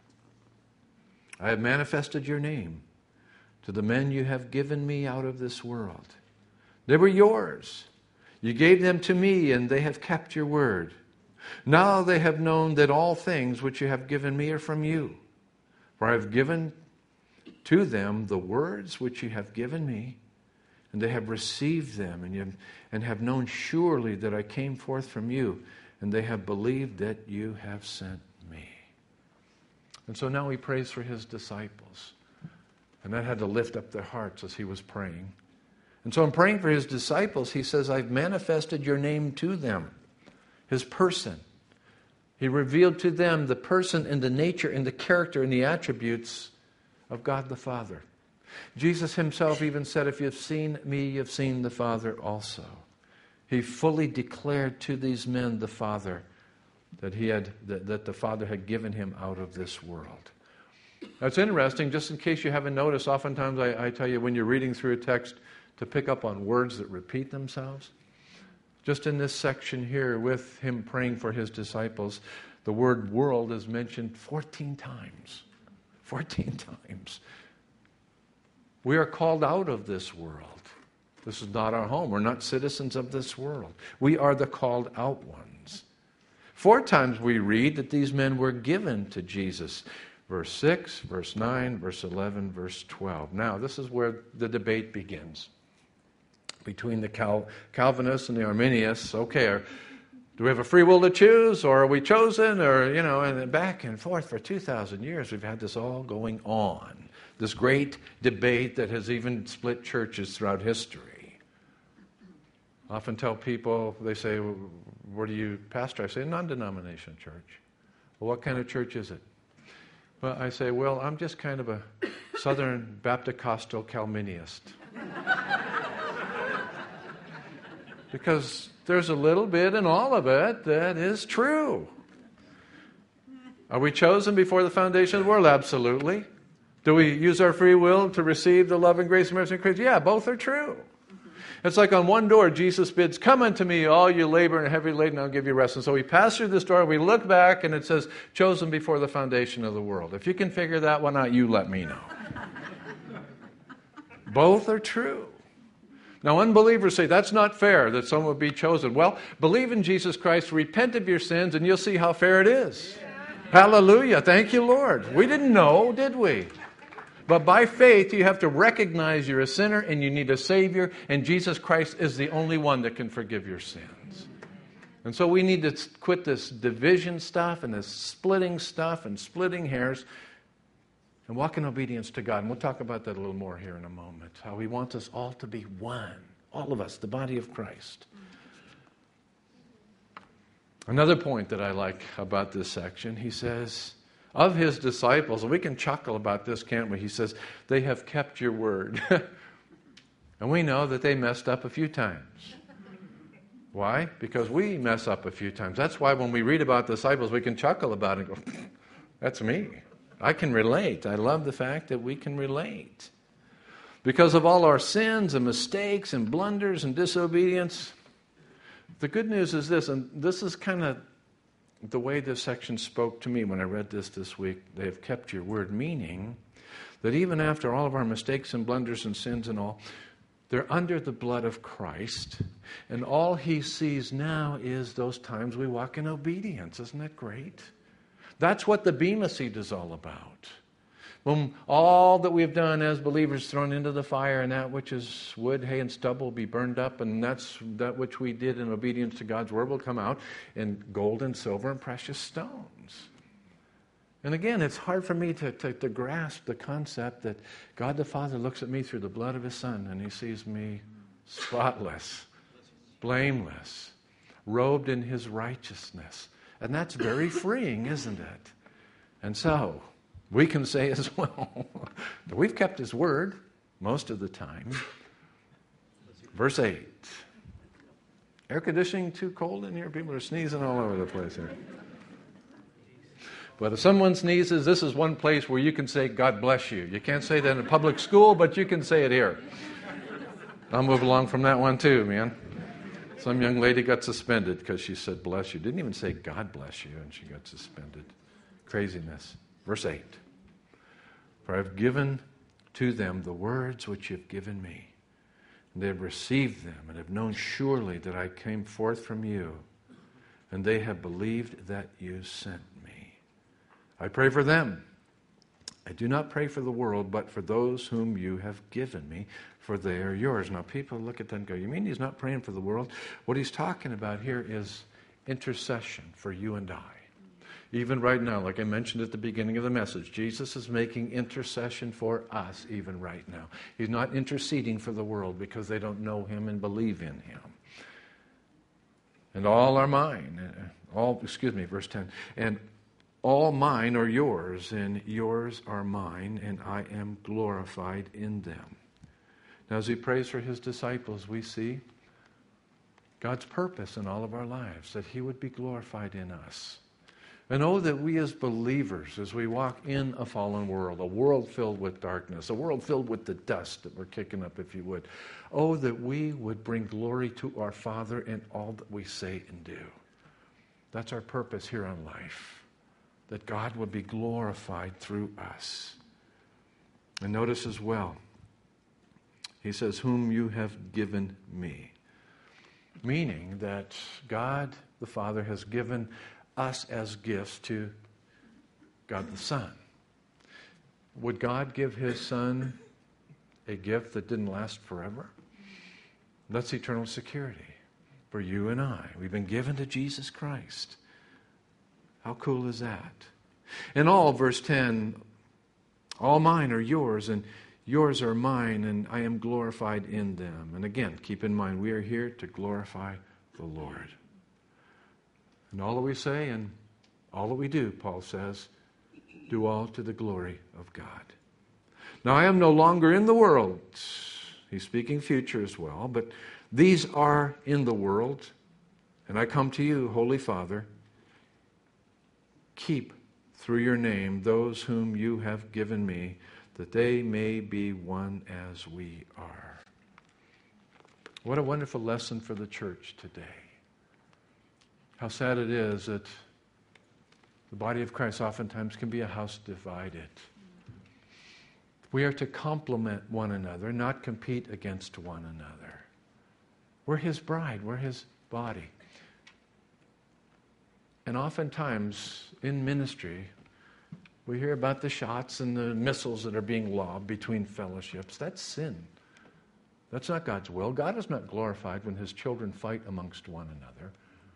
I have manifested your name to the men you have given me out of this world. They were yours. You gave them to me, and they have kept your word. Now they have known that all things which you have given me are from you. For I have given to them the words which you have given me, and they have received them, and, you have, and have known surely that I came forth from you, and they have believed that you have sent me. And so now he prays for his disciples. And that had to lift up their hearts as he was praying. And so in praying for his disciples, he says, I've manifested your name to them, his person. He revealed to them the person and the nature and the character and the attributes of God the Father. Jesus himself even said, if you've seen me, you've seen the Father also. He fully declared to these men the Father that he had that, that the Father had given him out of this world. That's interesting. Just in case you haven't noticed, oftentimes I, I tell you when you're reading through a text to pick up on words that repeat themselves. Just in this section here with him praying for his disciples, the word world is mentioned fourteen times. fourteen times. We are called out of this world. This is not our home. We're not citizens of this world. We are the called out ones. Four times we read that these men were given to Jesus. Verse six, verse nine, verse eleven, verse twelve. Now, this is where the debate begins between the Cal- Calvinists and the Arminians. Okay, are, do we have a free will to choose, or are we chosen, or, you know, and back and forth for two thousand years we've had this all going on. This great debate that has even split churches throughout history. I often tell people, they say, where do you pastor? I say, non-denomination church. Well, what kind of church is it? Well, I say, well, I'm just kind of a Southern Baptist-Costal Calminiist. Because there's a little bit in all of it that is true. Are we chosen before the foundation of the world? Absolutely. Do we use our free will to receive the love and grace and mercy of Christ? Yeah, both are true. It's like on one door, Jesus bids, come unto me, all you labor and heavy laden, I'll give you rest. And so we pass through this door, we look back, and it says, chosen before the foundation of the world. If you can figure that one out, you let me know. Both are true. Now, unbelievers say, that's not fair that someone would be chosen. Well, believe in Jesus Christ, repent of your sins, and you'll see how fair it is. Yeah. Hallelujah. Thank you, Lord. We didn't know, did we? But by faith, you have to recognize you're a sinner and you need a Savior, and Jesus Christ is the only one that can forgive your sins. And so we need to quit this division stuff and this splitting stuff and splitting hairs and walk in obedience to God. And we'll talk about that a little more here in a moment, how He wants us all to be one, all of us, the body of Christ. Another point that I like about this section, he says, of his disciples, and we can chuckle about this, can't we? He says, they have kept your word. And we know that they messed up a few times. Why? Because we mess up a few times. That's why when we read about disciples, we can chuckle about it and go, that's me. I can relate. I love the fact that we can relate. Because of all our sins and mistakes and blunders and disobedience, the good news is this, and this is kind of the way this section spoke to me when I read this this week. They have kept your word, meaning that even after all of our mistakes and blunders and sins and all, they're under the blood of Christ, and all He sees now is those times we walk in obedience. Isn't that great? That's what the Bema seat is all about. When all that we've done as believers thrown into the fire, and that which is wood, hay, and stubble be burned up, and that's that which we did in obedience to God's word will come out in gold and silver and precious stones. And again, it's hard for me to, to, to grasp the concept that God the Father looks at me through the blood of His Son, and He sees me spotless, blameless, robed in his righteousness. And that's very freeing, isn't it? And so, we can say as well that we've kept his word most of the time. Verse eight. Air conditioning too cold in here? People are sneezing all over the place here. But if someone sneezes, this is one place where you can say, God bless you. You can't say that in a public school, but you can say it here. I'll move along from that one too, man. Some young lady got suspended because she said, bless you. Didn't even say, God bless you, and she got suspended. Craziness. Verse eight. For I have given to them the words which you have given me. And they have received them and have known surely that I came forth from you. And they have believed that you sent me. I pray for them. I do not pray for the world, but for those whom you have given me, for they are yours. Now people look at that and go, you mean he's not praying for the world? What he's talking about here is intercession for you and I. Even right now, like I mentioned at the beginning of the message, Jesus is making intercession for us even right now. He's not interceding for the world because they don't know him and believe in him. And all are mine. All, excuse me, verse ten. And all mine are yours, and yours are mine, and I am glorified in them. Now, as he prays for his disciples, we see God's purpose in all of our lives, that he would be glorified in us. And oh, that we as believers, as we walk in a fallen world, a world filled with darkness, a world filled with the dust that we're kicking up, if you would, oh, that we would bring glory to our Father in all that we say and do. That's our purpose here on life, that God would be glorified through us. And notice as well, he says, whom you have given me. Meaning that God the Father has given us as gifts to God the Son. Would God give his Son a gift that didn't last forever? That's eternal security for you and I. We've been given to Jesus Christ. How cool is that? And all, verse ten, all mine are yours, and yours are mine, and I am glorified in them. And again, keep in mind, we are here to glorify the Lord. And all that we say and all that we do, Paul says, do all to the glory of God. Now I am no longer in the world. He's speaking future as well, but these are in the world, and I come to you, Holy Father. Keep through your name those whom you have given me, that they may be one as we are. What a wonderful lesson for the church today. How sad it is that the body of Christ oftentimes can be a house divided. We are to complement one another, not compete against one another. We're his bride. We're his body. And oftentimes in ministry, we hear about the shots and the missiles that are being lobbed between fellowships. That's sin. That's not God's will. God is not glorified when his children fight amongst one another.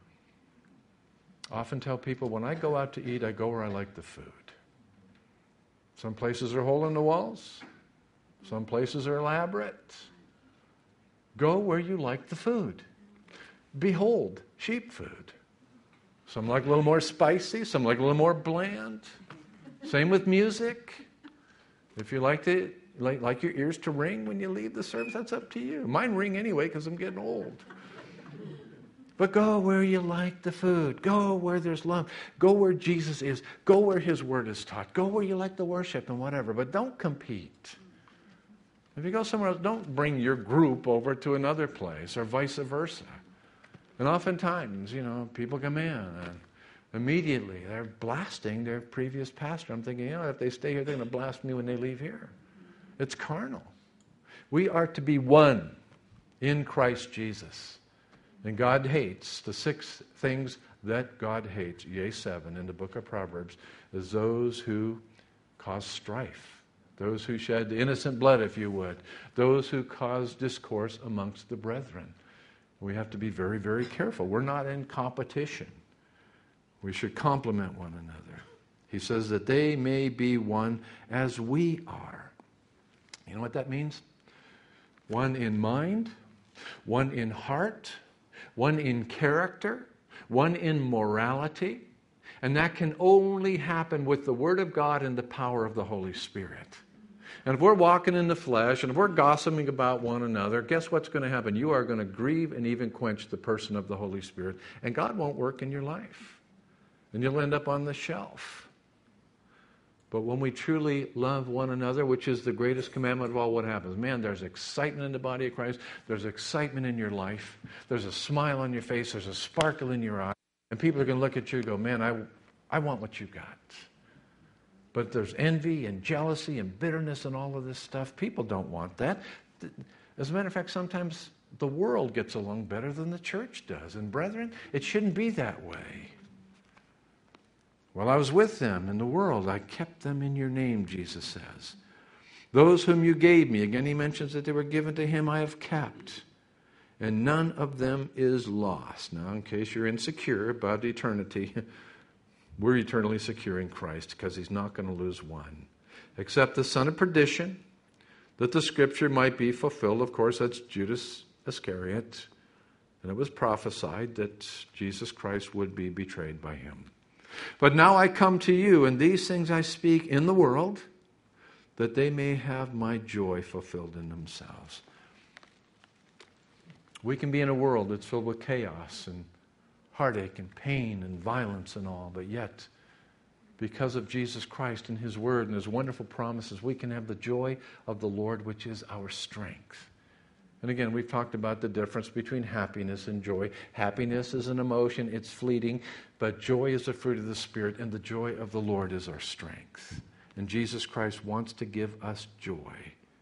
I often tell people, when I go out to eat, I go where I like the food. Some places are hole in the walls. Some places are elaborate. Go where you like the food. Behold, sheep food. Some like a little more spicy, some like a little more bland. Same with music. If you like to like, like your ears to ring when you leave the service, that's up to you. Mine ring anyway because I'm getting old. But go where you like the food. Go where there's love. Go where Jesus is. Go where his word is taught. Go where you like the worship and whatever. But don't compete. If you go somewhere else, don't bring your group over to another place or vice versa. And oftentimes, you know, people come in and immediately they're blasting their previous pastor. I'm thinking, you know, if they stay here, they're going to blast me when they leave here. It's carnal. We are to be one in Christ Jesus. And God hates the six things that God hates, yea, seven, in the book of Proverbs, is those who cause strife, those who shed innocent blood, if you would, those who cause discourse amongst the brethren. We have to be very, very careful. We're not in competition. We should complement one another. He says that they may be one as we are. You know what that means? One in mind, one in heart, one in character, one in morality. And that can only happen with the Word of God and the power of the Holy Spirit. And if we're walking in the flesh and if we're gossiping about one another, guess what's going to happen? You are going to grieve and even quench the person of the Holy Spirit. And God won't work in your life. And you'll end up on the shelf. But when we truly love one another, which is the greatest commandment of all, what happens? Man, there's excitement in the body of Christ. There's excitement in your life. There's a smile on your face. There's a sparkle in your eye. And people are going to look at you and go, man, I, I want what you got. But there's envy and jealousy and bitterness and all of this stuff. People don't want that. As a matter of fact, sometimes the world gets along better than the church does. And brethren, it shouldn't be that way. While I was with them in the world, I kept them in your name, Jesus says. Those whom you gave me, again he mentions that they were given to him, I have kept. And none of them is lost. Now, in case you're insecure about eternity, we're eternally secure in Christ because he's not going to lose one. Except the son of perdition, that the scripture might be fulfilled. Of course, that's Judas Iscariot. And it was prophesied that Jesus Christ would be betrayed by him. But now I come to you, and these things I speak in the world, that they may have my joy fulfilled in themselves. We can be in a world that's filled with chaos and heartache and pain and violence and all, but yet, because of Jesus Christ and his word and his wonderful promises, we can have the joy of the Lord, which is our strength. And again, we've talked about the difference between happiness and joy. Happiness is an emotion, it's fleeting, but joy is a fruit of the Spirit, and the joy of the Lord is our strength. And Jesus Christ wants to give us joy.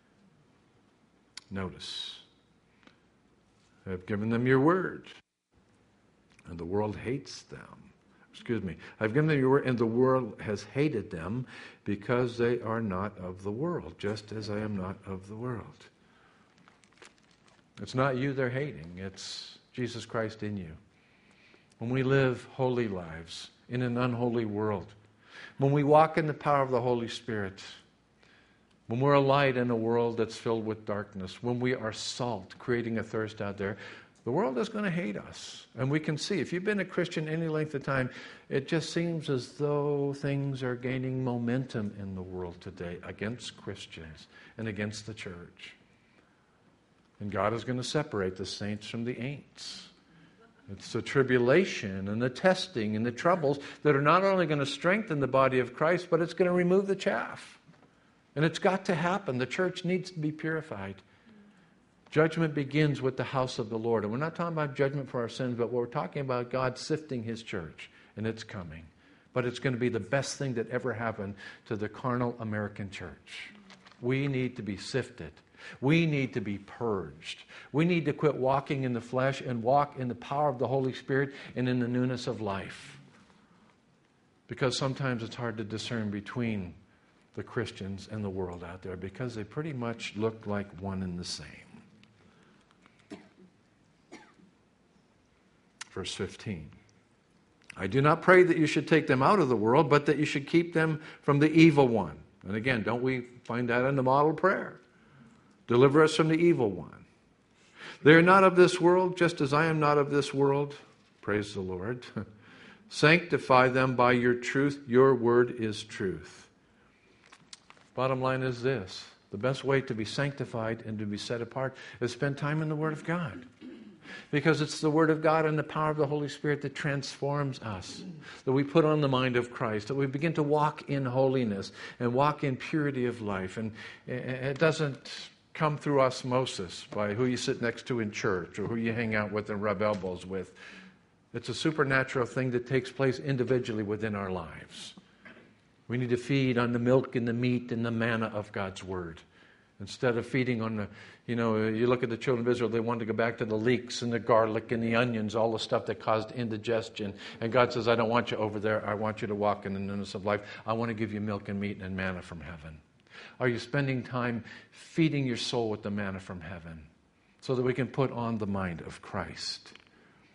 Notice, I have given them your word, and the world hates them. Excuse me. I've given them your word, and the world has hated them because they are not of the world, just as I am not of the world. It's not you they're hating. It's Jesus Christ in you. When we live holy lives in an unholy world, when we walk in the power of the Holy Spirit, when we're a light in a world that's filled with darkness, when we are salt, creating a thirst out there, the world is going to hate us. And we can see, if you've been a Christian any length of time, it just seems as though things are gaining momentum in the world today against Christians and against the church. And God is going to separate the saints from the ain'ts. It's the tribulation and the testing and the troubles that are not only going to strengthen the body of Christ, but it's going to remove the chaff. And it's got to happen. The church needs to be purified. Judgment begins with the house of the Lord. And we're not talking about judgment for our sins, but we're talking about God sifting his church. And it's coming. But it's going to be the best thing that ever happened to the carnal American church. We need to be sifted. We need to be purged. We need to quit walking in the flesh and walk in the power of the Holy Spirit and in the newness of life. Because sometimes it's hard to discern between the Christians and the world out there because they pretty much look like one and the same. Verse fifteen. I do not pray that you should take them out of the world, but that you should keep them from the evil one. And again, don't we find that in the model prayer? Deliver us from the evil one. They are not of this world, just as I am not of this world. Praise the Lord. Sanctify them by your truth. Your word is truth. Bottom line is this. The best way to be sanctified and to be set apart is spend time in the Word of God. Because it's the Word of God and the power of the Holy Spirit that transforms us. That we put on the mind of Christ. That we begin to walk in holiness and walk in purity of life. And it doesn't come through osmosis by who you sit next to in church or who you hang out with and rub elbows with. It's a supernatural thing that takes place individually within our lives. We need to feed on the milk and the meat and the manna of God's Word. Instead of feeding on the, you know, you look at the children of Israel, they wanted to go back to the leeks and the garlic and the onions, all the stuff that caused indigestion. And God says, I don't want you over there. I want you to walk in the newness of life. I want to give you milk and meat and manna from heaven. Are you spending time feeding your soul with the manna from heaven so that we can put on the mind of Christ?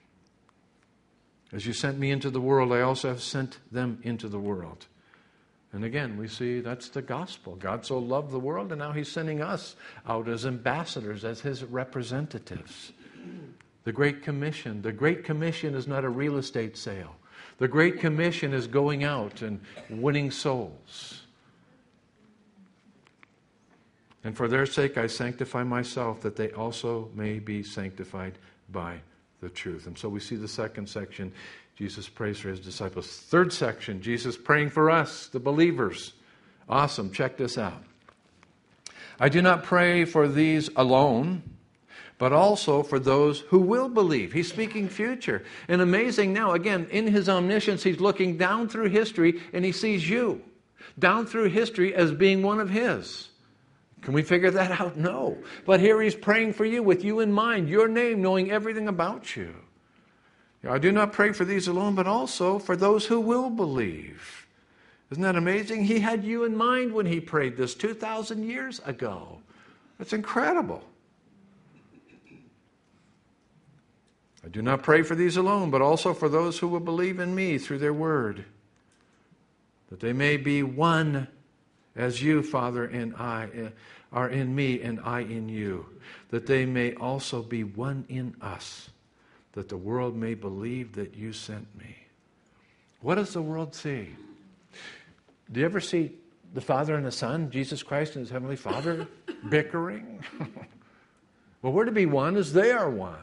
As you sent me into the world, I also have sent them into the world. And again, we see that's the gospel. God so loved the world, and now he's sending us out as ambassadors, as his representatives. The Great Commission. The Great Commission is not a real estate sale. The Great Commission is going out and winning souls. And for their sake I sanctify myself, that they also may be sanctified by the truth. And so we see the second section. Jesus prays for his disciples. Third section, Jesus praying for us, the believers. Awesome. Check this out. I do not pray for these alone, but also for those who will believe. He's speaking future. And amazing now, again, in his omniscience, he's looking down through history and he sees you down through history as being one of his. Can we figure that out? No. But here he's praying for you with you in mind, your name, knowing everything about you. I do not pray for these alone, but also for those who will believe. Isn't that amazing? He had you in mind when he prayed this two thousand years ago. That's incredible. I do not pray for these alone, but also for those who will believe in me through their word, that they may be one as you, Father, and I are in me and I in you, that they may also be one in us, that the world may believe that you sent me. What does the world see? Do you ever see the Father and the Son, Jesus Christ and his Heavenly Father, bickering? Well, we're to be one as they are one.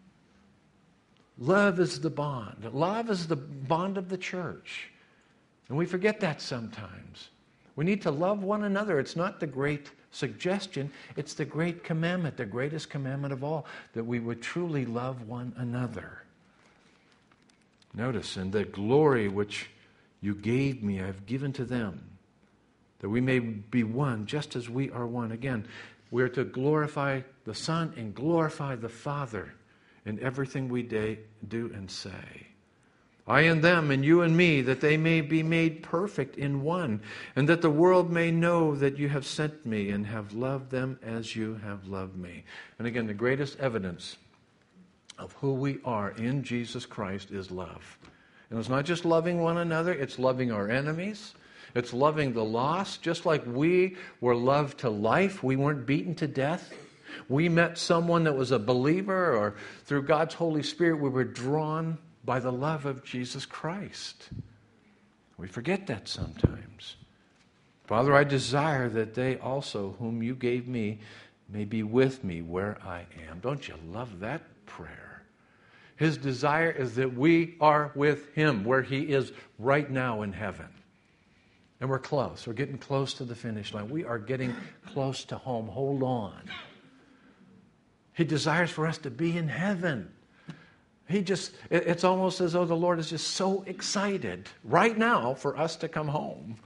Love is the bond. Love is the bond of the church. And we forget that sometimes. We need to love one another. It's not the great suggestion. It's the great commandment, the greatest commandment of all, that we would truly love one another. Notice, and the glory which you gave me, I have given to them, that we may be one, just as we are one. Again, we are to glorify the Son and glorify the Father in everything we do and say. I and them, and you and me, that they may be made perfect in one, and that the world may know that you have sent me and have loved them as you have loved me. And again, the greatest evidence of who we are in Jesus Christ is love. And it's not just loving one another, it's loving our enemies. It's loving the lost, just like we were loved to life. We weren't beaten to death. We met someone that was a believer, or through God's Holy Spirit we were drawn by the love of Jesus Christ. We forget that sometimes. Father, I desire that they also, whom you gave me, may be with me where I am. Don't you love that prayer? His desire is that we are with him where he is right now in heaven. And we're close. We're getting close to the finish line. We are getting close to home. Hold on. He desires for us to be in heaven. He just, it's almost as though the Lord is just so excited right now for us to come home.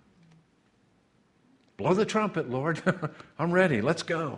Blow the trumpet, Lord. I'm ready. Let's go.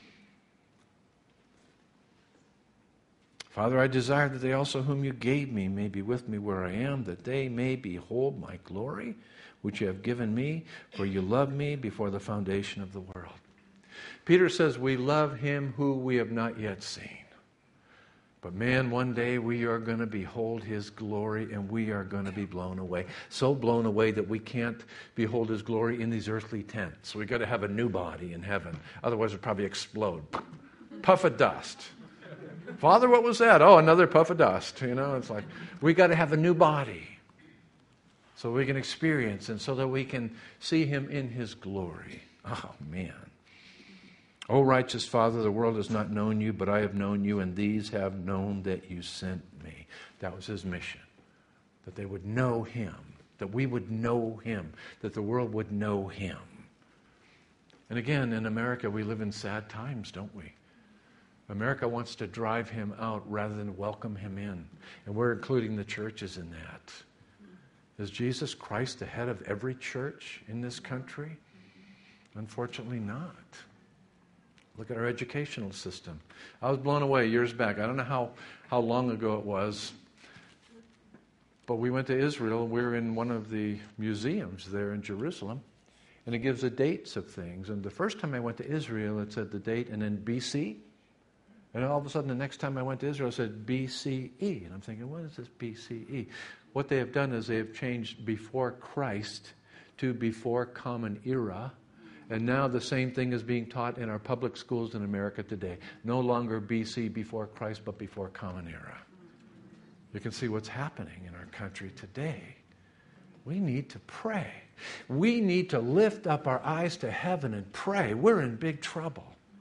Father, I desire that they also whom you gave me may be with me where I am, that they may behold my glory, which you have given me, for you loved me before the foundation of the world. Peter says we love him who we have not yet seen. But man, one day we are going to behold his glory and we are going to be blown away. So blown away that we can't behold his glory in these earthly tents. We've got to have a new body in heaven. Otherwise we'll probably explode. Puff of dust. Father, what was that? Oh, another puff of dust. You know, it's like we got to have a new body so we can experience and so that we can see him in his glory. Oh, man. O righteous Father, the world has not known you, but I have known you, and these have known that you sent me. That was his mission, that they would know him, that we would know him, that the world would know him. And again, in America, we live in sad times, don't we? America wants to drive him out rather than welcome him in. And we're including the churches in that. Is Jesus Christ the head of every church in this country? Unfortunately not. Look at our educational system. I was blown away years back. I don't know how, how long ago it was, but we went to Israel. We were in one of the museums there in Jerusalem, and it gives the dates of things. And the first time I went to Israel, it said the date, and then B C. And all of a sudden, the next time I went to Israel, it said B C E. And I'm thinking, what is this B C E? What they have done is they have changed before Christ to before common era. And now the same thing is being taught in our public schools in America today. No longer B C, before Christ, but before common era. You can see what's happening in our country today. We need to pray. We need to lift up our eyes to heaven and pray. We're in big trouble.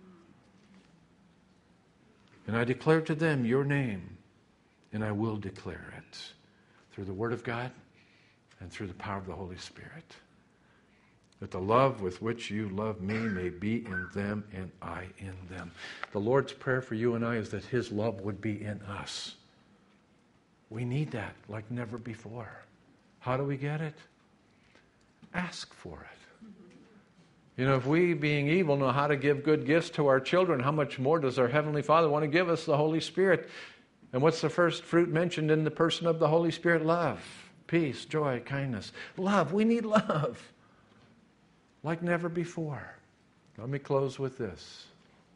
And I declare to them your name, and I will declare it through the Word of God and through the power of the Holy Spirit. That the love with which you love me may be in them and I in them. The Lord's prayer for you and I is that His love would be in us. We need that like never before. How do we get it? Ask for it. You know, if we, being evil, know how to give good gifts to our children, how much more does our Heavenly Father want to give us the Holy Spirit? And what's the first fruit mentioned in the person of the Holy Spirit? Love, peace, joy, kindness. Love. We need love like never before. Let me close with this.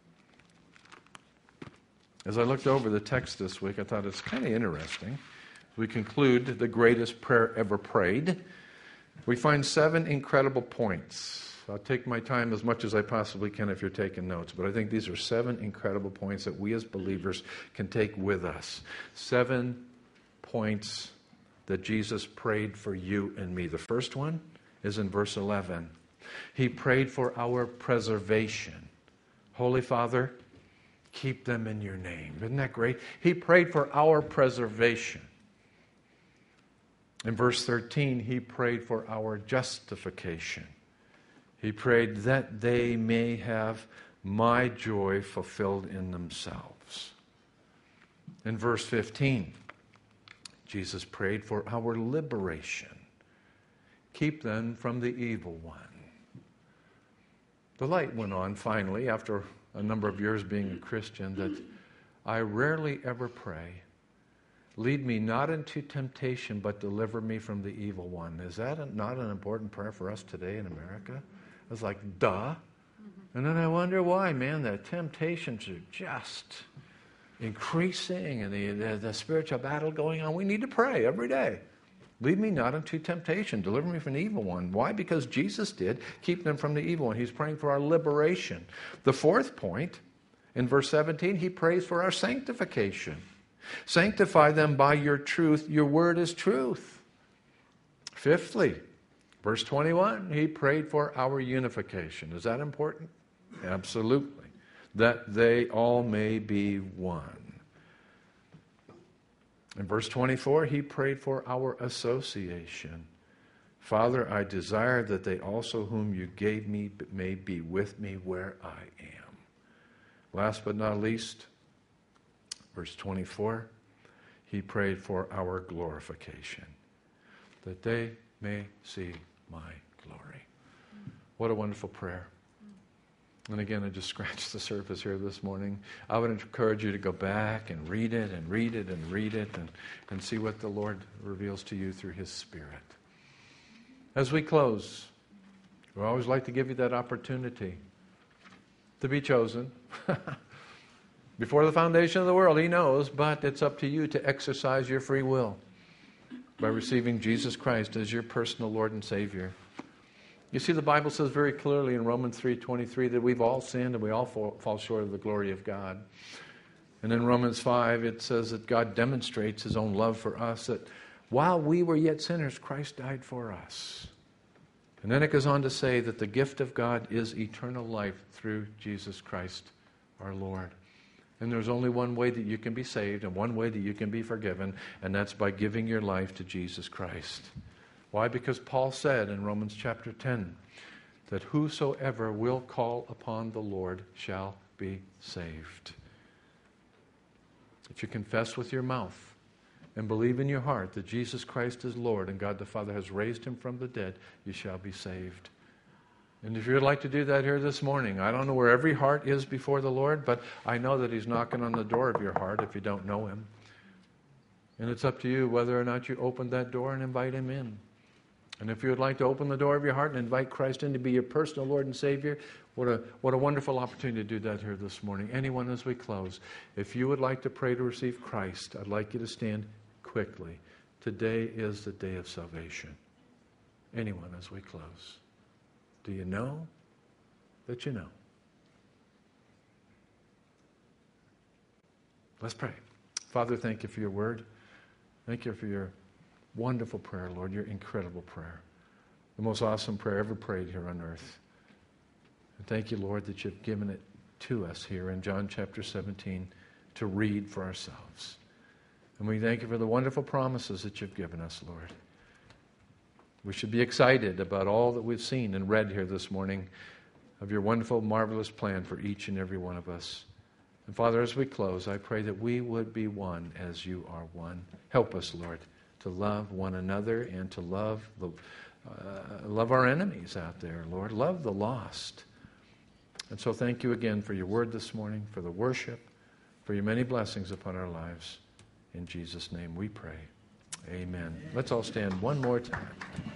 As I looked over the text this week, I thought it's kind of interesting. We conclude the greatest prayer ever prayed. We find seven incredible points. I'll take my time as much as I possibly can if you're taking notes, but I think these are seven incredible points that we as believers can take with us. Seven points that Jesus prayed for you and me. The first one is in verse eleven. He prayed for our preservation. Holy Father, keep them in your name. Isn't that great? He prayed for our preservation. In verse thirteen, he prayed for our justification. He prayed that they may have my joy fulfilled in themselves. In verse fifteen, Jesus prayed for our liberation. Keep them from the evil one. The light went on finally after a number of years being a Christian that I rarely ever pray, lead me not into temptation, but deliver me from the evil one. Is that not an important prayer for us today in America? It's like, duh. Mm-hmm. And then I wonder why, man, the temptations are just increasing and the, the, the spiritual battle going on. We need to pray every day. Lead me not into temptation. Deliver me from the evil one. Why? Because Jesus did. Keep them from the evil one. He's praying for our liberation. The fourth point, in verse seventeen, he prays for our sanctification. Sanctify them by your truth. Your word is truth. Fifthly, verse twenty-one, he prayed for our unification. Is that important? Absolutely. That they all may be one. In verse twenty-four, he prayed for our association. Father, I desire that they also whom you gave me may be with me where I am. Last but not least, verse twenty-four, he prayed for our glorification, that they may see my glory. What a wonderful prayer. And again, I just scratched the surface here this morning. I would encourage you to go back and read it and read it and read it and, and see what the Lord reveals to you through His Spirit. As we close, we always like to give you that opportunity to be chosen. Before the foundation of the world, He knows, but it's up to you to exercise your free will by receiving Jesus Christ as your personal Lord and Savior. You see, the Bible says very clearly in Romans three twenty-three that we've all sinned and we all fall, fall short of the glory of God. And in Romans five, it says that God demonstrates His own love for us, that while we were yet sinners, Christ died for us. And then it goes on to say that the gift of God is eternal life through Jesus Christ our Lord. And there's only one way that you can be saved and one way that you can be forgiven, and that's by giving your life to Jesus Christ. Why? Because Paul said in Romans chapter ten that whosoever will call upon the Lord shall be saved. If you confess with your mouth and believe in your heart that Jesus Christ is Lord and God the Father has raised Him from the dead, you shall be saved. And if you'd like to do that here this morning, I don't know where every heart is before the Lord, but I know that He's knocking on the door of your heart if you don't know Him. And it's up to you whether or not you open that door and invite Him in. And if you would like to open the door of your heart and invite Christ in to be your personal Lord and Savior, what a what a wonderful opportunity to do that here this morning. Anyone as we close, if you would like to pray to receive Christ, I'd like you to stand quickly. Today is the day of salvation. Anyone as we close? Do you know that you know? Let's pray. Father, thank you for your word. Thank you for your wonderful prayer, Lord, your incredible prayer. The most awesome prayer ever prayed here on earth. And thank you, Lord, that you've given it to us here in John chapter seventeen to read for ourselves. And we thank you for the wonderful promises that you've given us, Lord. We should be excited about all that we've seen and read here this morning of your wonderful, marvelous plan for each and every one of us. And Father, as we close, I pray that we would be one as you are one. Help us, Lord, to love one another and to love the, uh, love our enemies out there, Lord. Love the lost. And so thank you again for your word this morning, for the worship, for your many blessings upon our lives. In Jesus' name we pray. Amen. Let's all stand one more time.